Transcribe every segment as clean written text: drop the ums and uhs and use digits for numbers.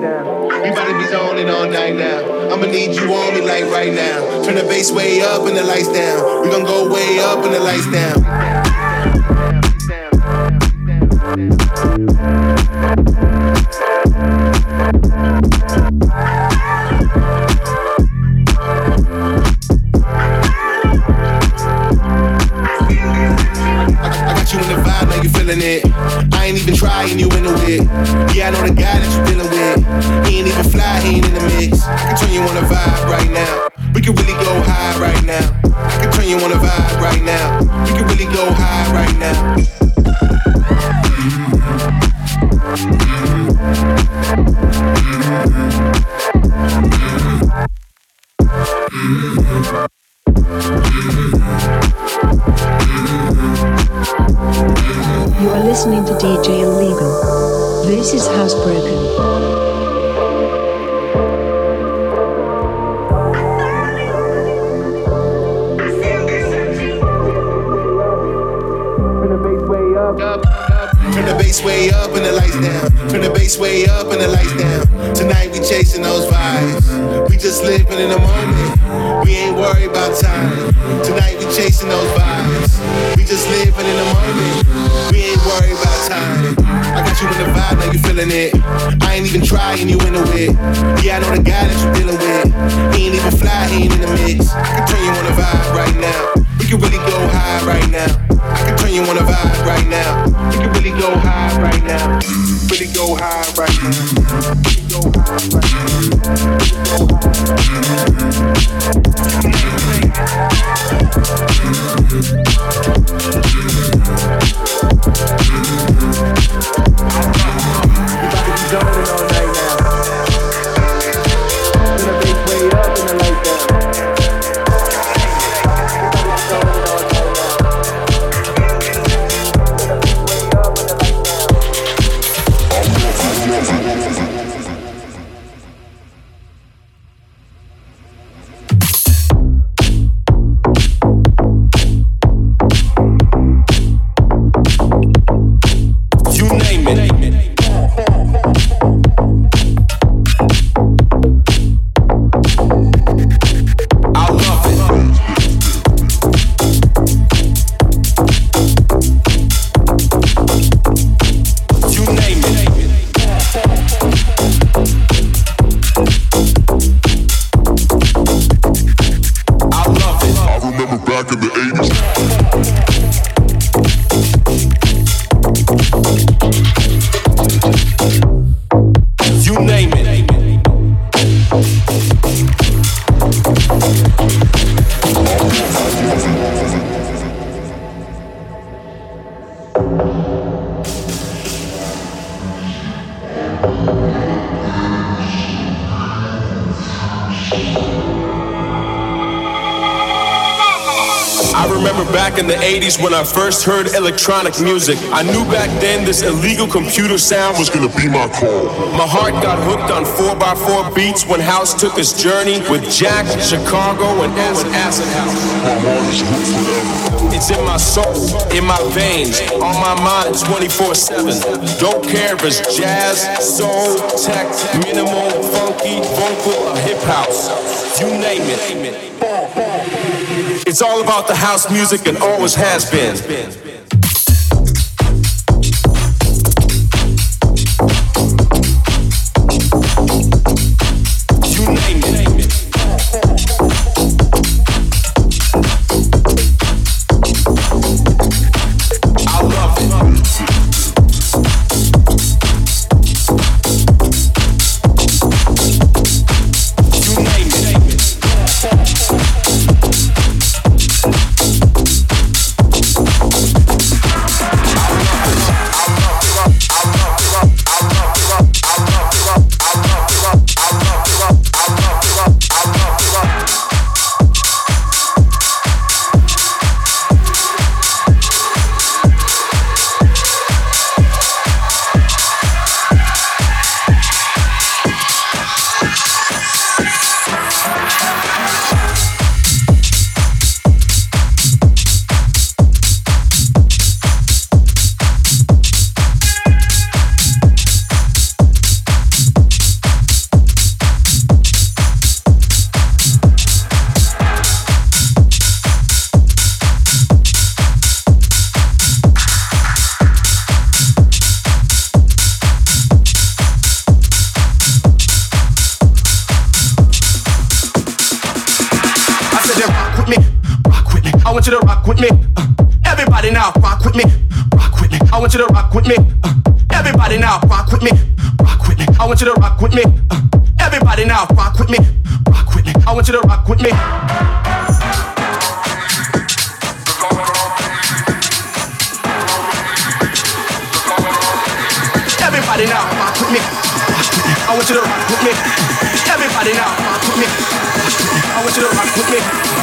We about to be zoning all night now. I'ma need you on me like right now. Turn the bass way up and the lights down. We gon' go way up and the lights down. I got you in the vibe, now you feeling it. I ain't even trying, you into it. Yeah, I know the guy that you dealing with. He ain't even fly, he ain't in the mix. I can turn you on a vibe right now. We can really go high right now. I can turn you on a vibe right now. We can really go high right now. You are listening to DJ Illegal. This is Housebroken. Turn the bass way up and the lights down. Turn the bass way up and the lights down. Tonight we chasing those vibes. We just living in the moment. We ain't worried about time. Tonight we chasing those vibes. We just living in the moment. We ain't worried about time. I got you in the vibe, now you feeling it. I ain't even trying, you into it. Yeah, I know the guy that you dealing with. He ain't even fly, he ain't in the mix. I can turn you on a vibe right now. We can really go high right now. I can turn you on a vibe right now. We can really go high right now. Really go high right now. Really go high right now. We about to be zoning all night now. Turn the bass way up and the lights down. In the 80s when I first heard electronic music, I knew back then this illegal computer sound was gonna be my call. My heart got hooked on 4x4 beats when house took its journey with Jack, Chicago, and Acid House. My heart is hooked forever. It's in my soul, in my veins, on my mind 24/7. Don't care if it's jazz, soul, tech, minimal, funky, vocal, or hip house. You name it. It's all about the house music and always has been. You name it. I love it. You name it. with me. Everybody now rock with me. Rock with me. I want you to rock with me. Everybody now rock with me. Rock with me. I want you to rock with me. Everybody now rock with me. Rock with me. I want you to rock with me. Everybody now rock with me. I want you to rock with me. Everybody now rock with me. I want you to rock with me.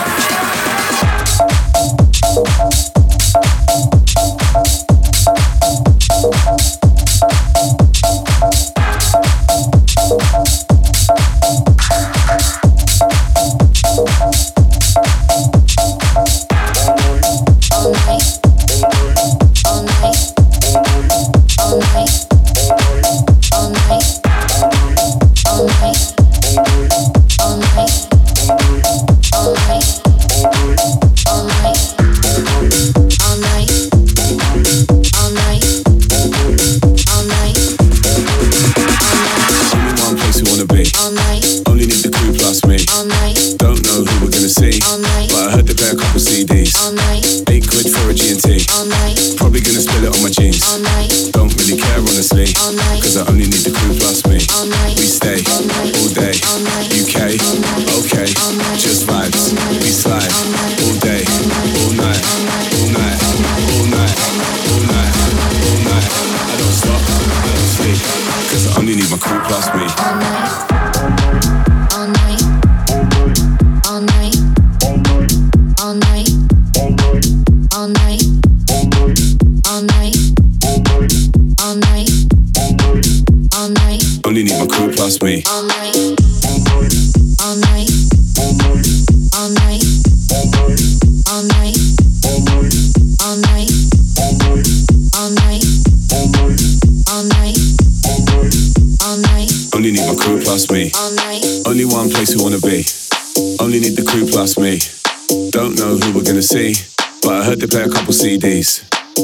They play a couple CDs,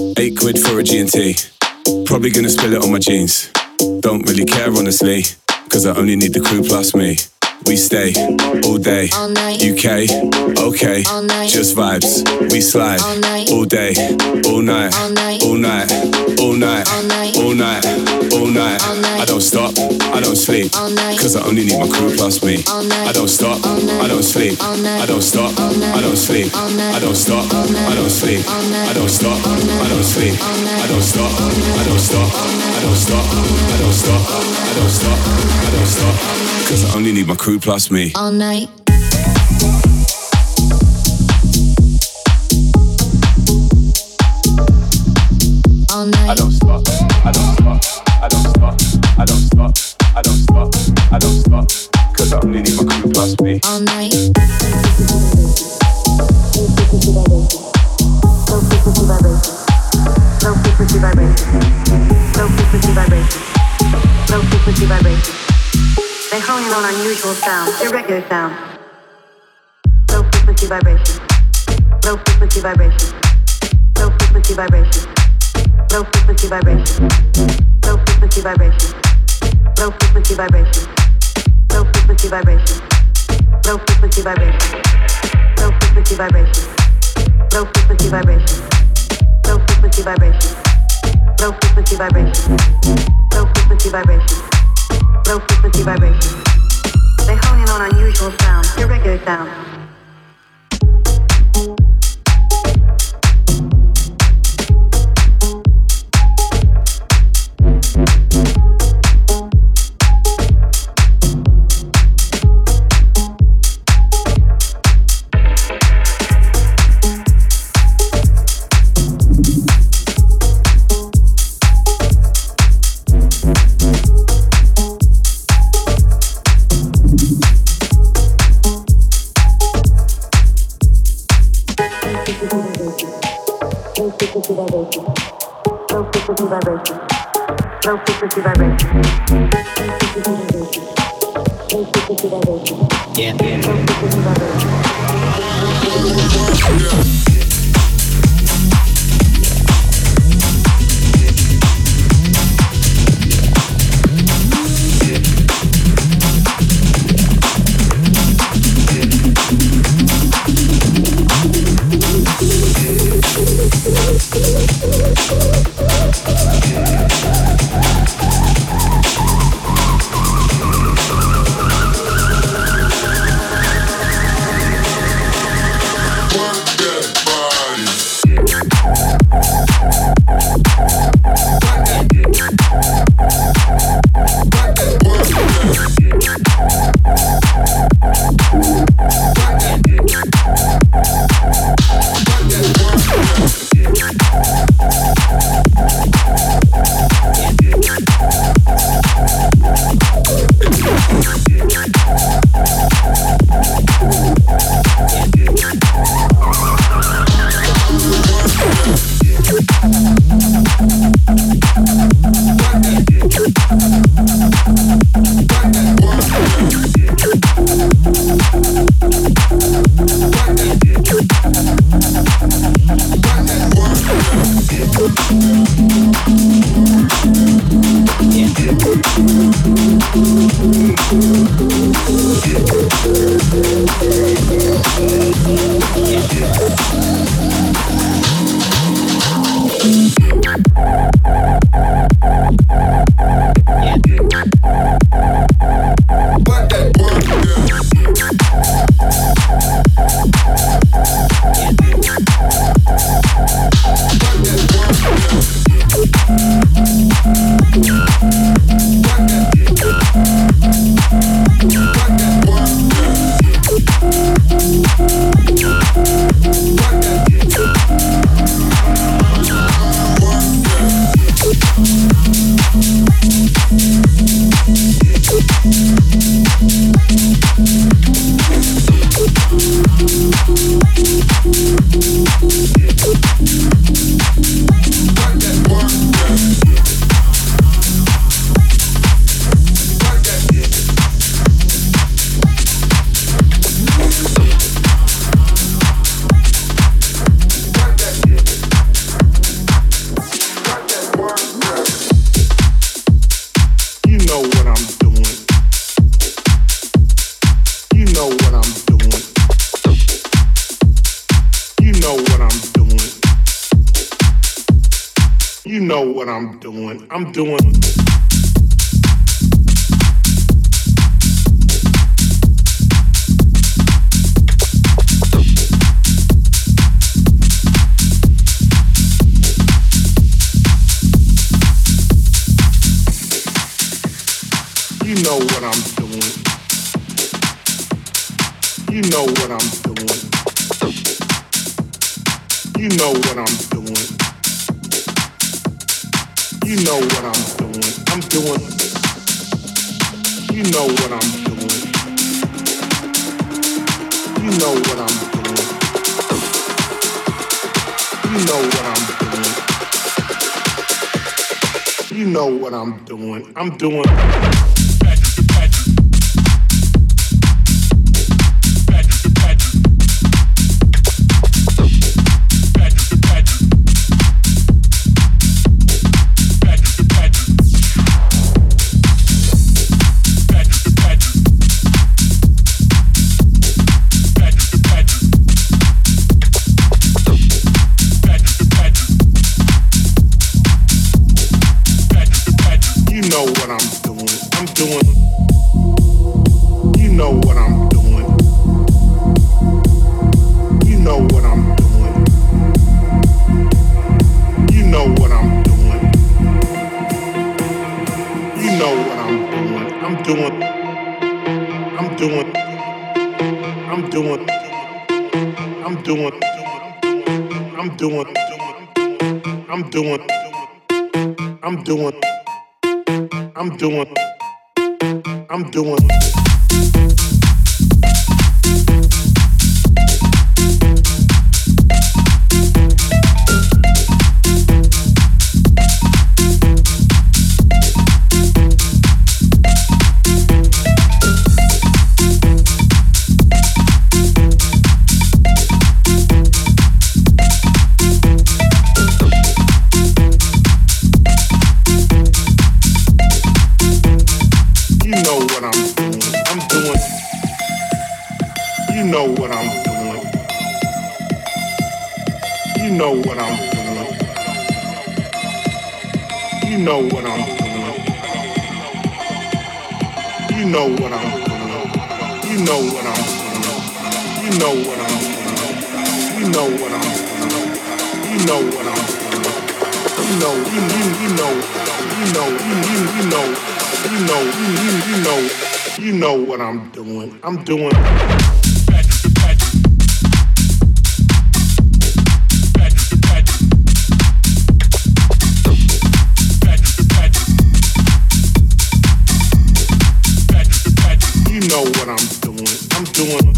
£8 for a G&T. Probably gonna spill it on my jeans. Don't really care honestly, cause I only need the crew plus me. We stay all day, UK, okay, just vibes. We slide all day, all night, all night, all night, all night, all night. I don't stop, I don't sleep, cause I only need my crew plus me. I don't stop, I don't sleep, I don't stop, I don't sleep, I don't stop, I don't sleep, I don't stop, I don't sleep, I don't stop, I don't stop, I don't stop, I don't stop, I don't stop, I don't stop, cause I only need my crew plus me. All night. All night. I don't stop, I don't stop, I don't stop, I don't stop, I don't stop, I don't stop, cause I only need my crew plus me. All night. Low frequency vibration. Low frequency vibration. Low frequency vibration. They hone in on unusual sounds, irregular sounds. Low frequency vibration. Low frequency vibration. Low frequency vibration. Low frequency vibration. Low frequency vibration. Low frequency vibration. Low frequency vibration. Low frequency vibration. Low frequency vibration. Low frequency vibration. Low frequency vibration. Low frequency vibration. Low frequency vibration. Low frequency vibration. They hone in on unusual sounds, irregular sounds. Low frequency vibration. Low frequency vibration. Low frequency vibration. Yeah. Low frequency vibration. I'm doing. You know what I'm doing. You know what I'm doing. You know what I'm doing. You know what I'm doing. I'm doing. You know what I'm doing. You know what I'm doing. You know what I'm doing. You know what I'm doing. I'm doing. I'm doing. You know what I'm doing. I'm doing. You know what I'm doing. I'm doing.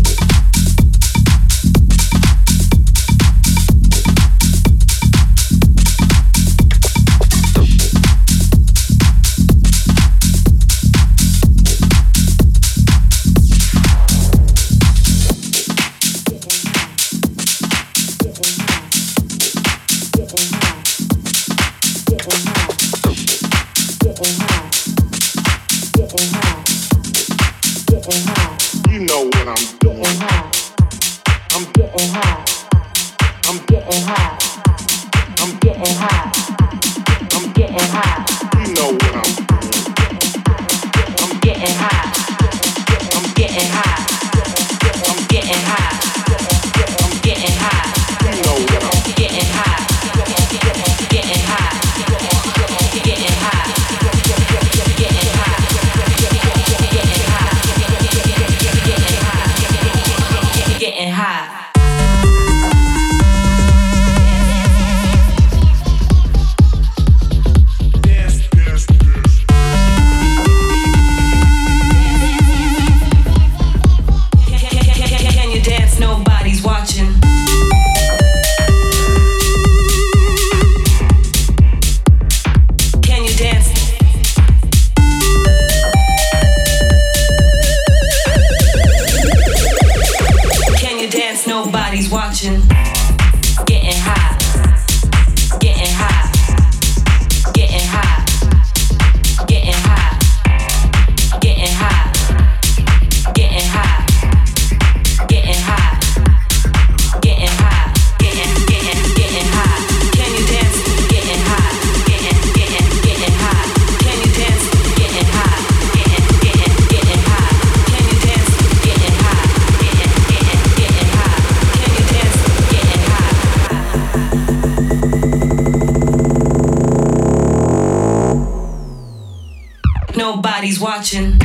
nobody's watching.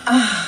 Ah.